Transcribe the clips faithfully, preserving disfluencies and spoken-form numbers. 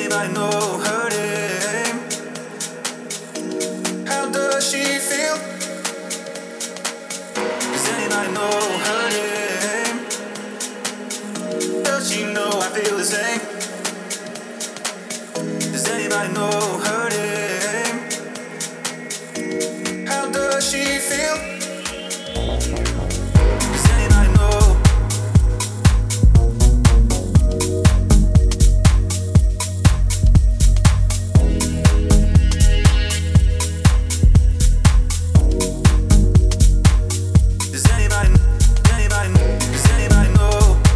anybody know her name? How does she feel? Does anybody know her name? Does she know I feel the same? Does anybody know her name? How does she feel? Does anybody know? Does anybody, anybody, does anybody know?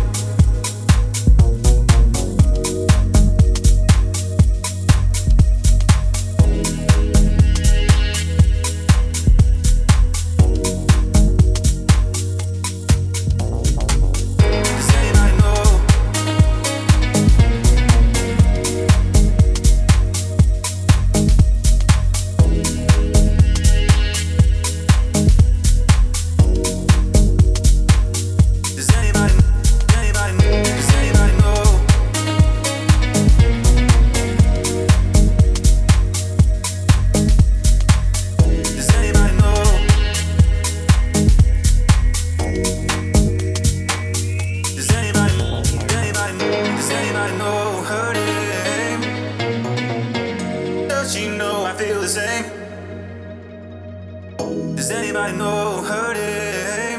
Does anybody know her name?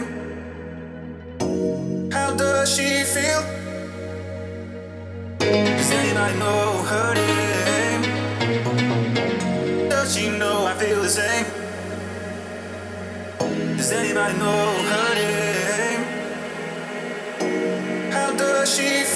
How does she feel? Does anybody know her name? Does she know I feel the same? Does anybody know her name? How does she feel?